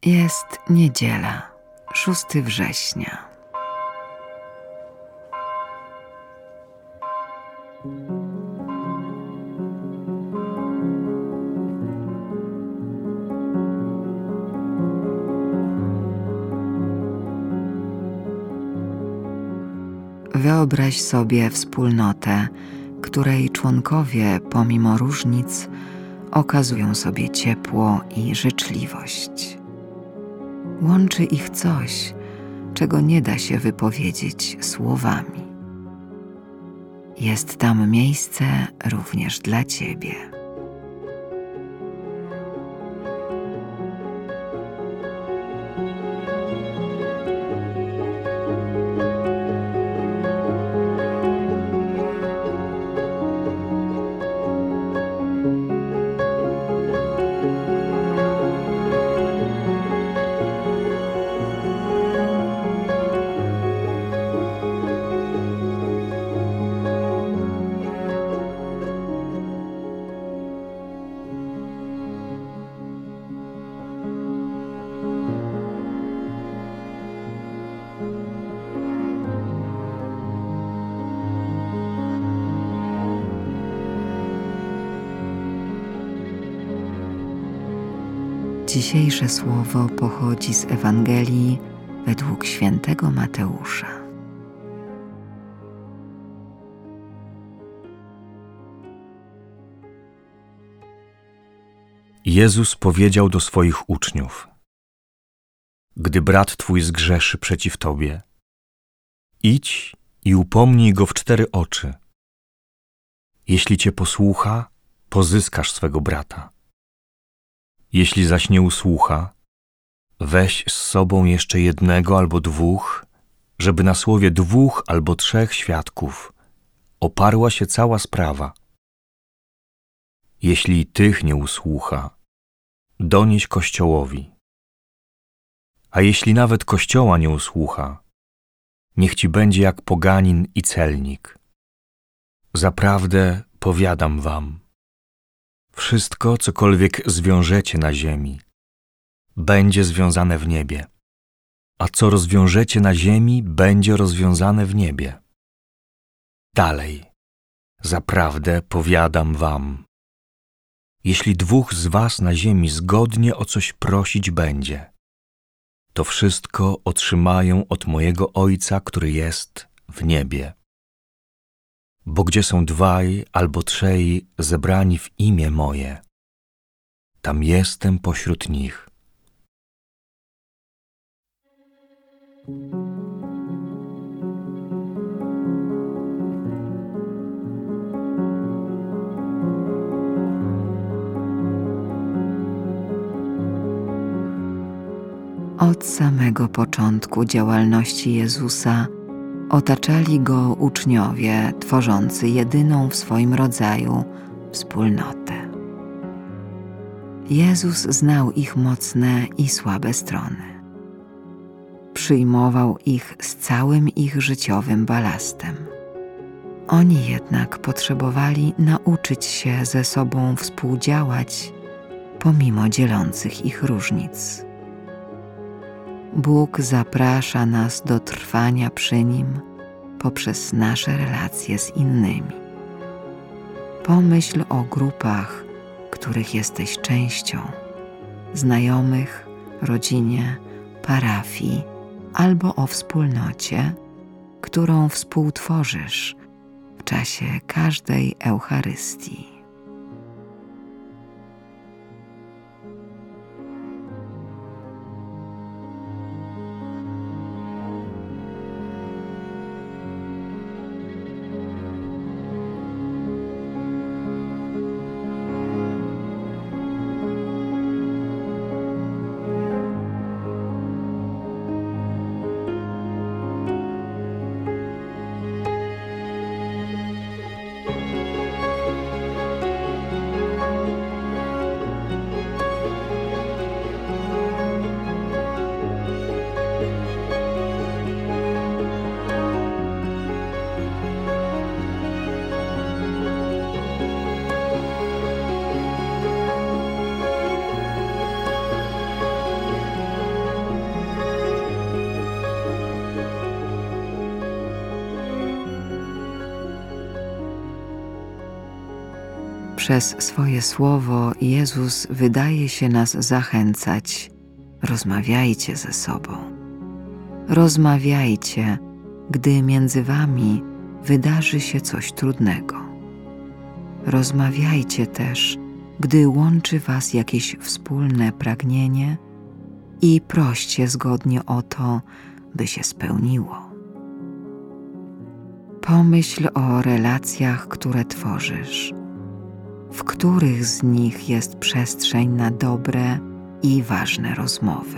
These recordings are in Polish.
Jest niedziela, 6 września. Wyobraź sobie wspólnotę, której członkowie pomimo różnic okazują sobie ciepło i życzliwość. Łączy ich coś, czego nie da się wypowiedzieć słowami. Jest tam miejsce również dla Ciebie. Dzisiejsze słowo pochodzi z Ewangelii według świętego Mateusza. Jezus powiedział do swoich uczniów: Gdy brat twój zgrzeszy przeciw tobie, idź i upomnij go w 4 oczy. Jeśli cię posłucha, pozyskasz swego brata. Jeśli zaś nie usłucha, weź z sobą jeszcze 1 albo 2, żeby na słowie 2 albo 3 świadków oparła się cała sprawa. Jeśli i tych nie usłucha, donieś Kościołowi. A jeśli nawet Kościoła nie usłucha, niech ci będzie jak poganin i celnik. Zaprawdę powiadam wam, wszystko, cokolwiek zwiążecie na ziemi, będzie związane w niebie, a co rozwiążecie na ziemi, będzie rozwiązane w niebie. Dalej, zaprawdę powiadam wam, jeśli 2 z was na ziemi zgodnie o coś prosić będzie, to wszystko otrzymają od mojego Ojca, który jest w niebie. Bo gdzie są 2 albo 3 zebrani w imię moje, tam jestem pośród nich. Od samego początku działalności Jezusa otaczali Go uczniowie, tworzący jedyną w swoim rodzaju wspólnotę. Jezus znał ich mocne i słabe strony. Przyjmował ich z całym ich życiowym balastem. Oni jednak potrzebowali nauczyć się ze sobą współdziałać pomimo dzielących ich różnic. Bóg zaprasza nas do trwania przy Nim poprzez nasze relacje z innymi. Pomyśl o grupach, których jesteś częścią, znajomych, rodzinie, parafii albo o wspólnocie, którą współtworzysz w czasie każdej Eucharystii. Przez swoje słowo Jezus wydaje się nas zachęcać: rozmawiajcie ze sobą. Rozmawiajcie, gdy między wami wydarzy się coś trudnego. Rozmawiajcie też, gdy łączy was jakieś wspólne pragnienie, i proście zgodnie o to, by się spełniło. Pomyśl o relacjach, które tworzysz. W których z nich jest przestrzeń na dobre i ważne rozmowy?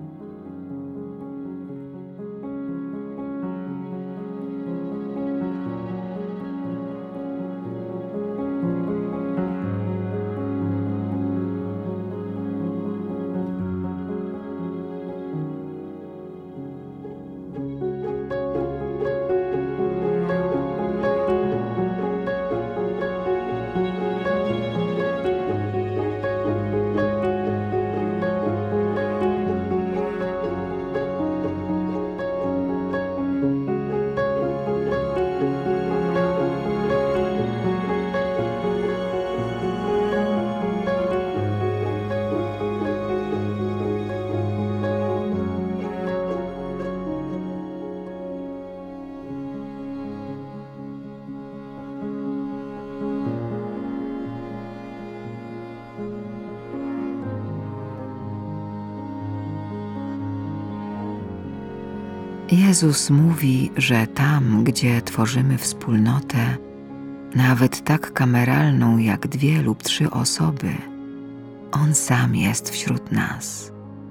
Jezus mówi, że tam, gdzie tworzymy wspólnotę, nawet tak kameralną jak 2 lub 3 osoby, On sam jest wśród nas.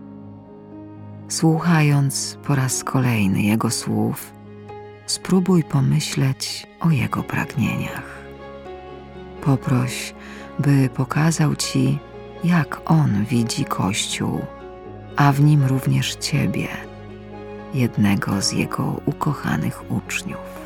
Słuchając po raz kolejny Jego słów, spróbuj pomyśleć o Jego pragnieniach. Poproś, by pokazał Ci, jak On widzi Kościół, a w nim również Ciebie, jednego z Jego ukochanych uczniów.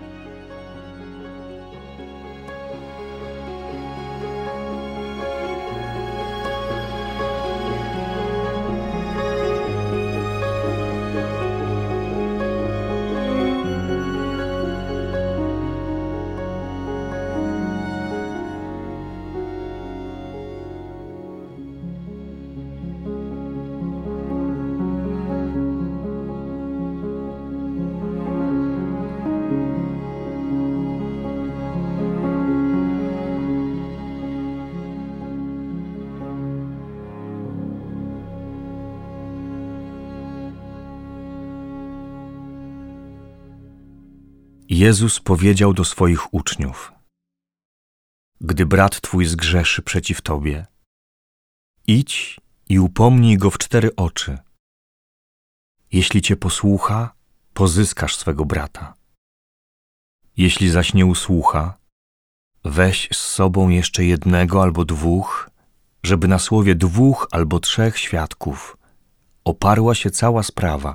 Jezus powiedział do swoich uczniów: gdy brat twój zgrzeszy przeciw tobie, idź i upomnij go w 4 oczy. Jeśli cię posłucha, pozyskasz swego brata. Jeśli zaś nie usłucha, weź z sobą jeszcze 1 albo 2, żeby na słowie 2 albo 3 świadków oparła się cała sprawa.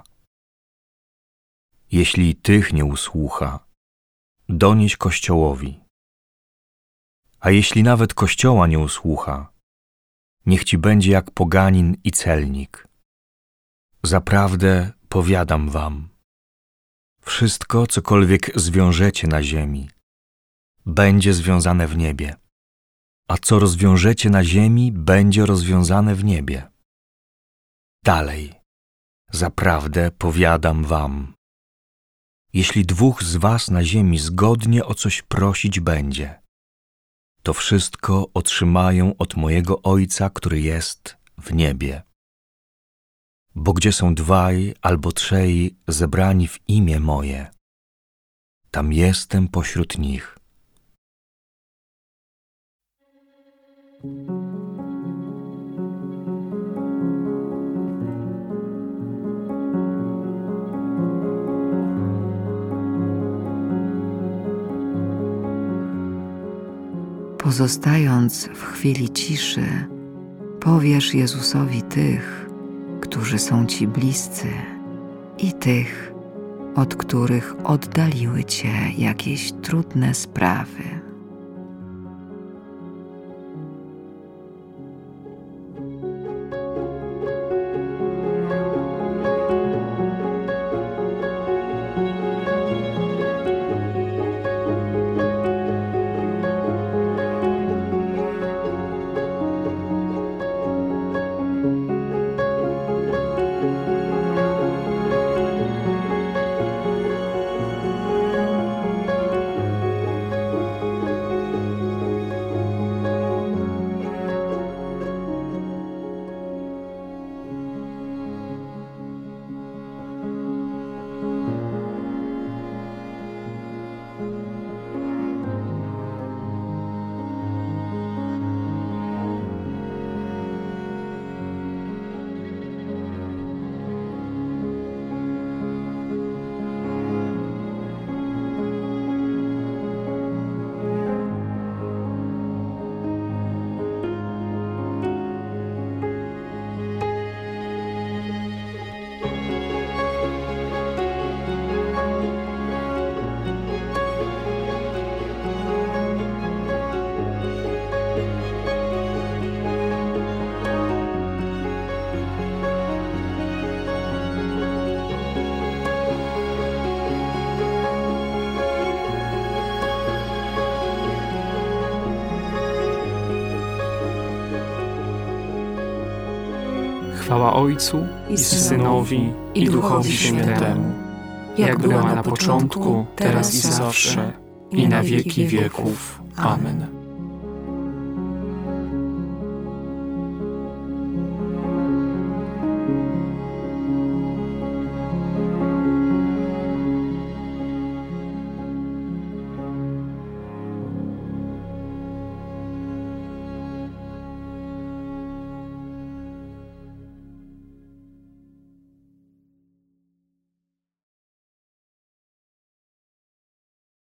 Jeśli tych nie usłucha, donieś Kościołowi. A jeśli nawet Kościoła nie usłucha, niech ci będzie jak poganin i celnik. Zaprawdę powiadam wam, wszystko, cokolwiek zwiążecie na ziemi, będzie związane w niebie, a co rozwiążecie na ziemi, będzie rozwiązane w niebie. Dalej, zaprawdę powiadam wam, jeśli 2 z was na ziemi zgodnie o coś prosić będzie, to wszystko otrzymają od mojego Ojca, który jest w niebie. Bo gdzie są 2 albo 3 zebrani w imię moje, tam jestem pośród nich. Pozostając w chwili ciszy, powiesz Jezusowi tych, którzy są Ci bliscy, i tych, od których oddaliły Cię jakieś trudne sprawy. Chwała Ojcu i Synowi i Duchowi Świętemu, jak była na początku, teraz i zawsze, i na wieki wieków. Amen.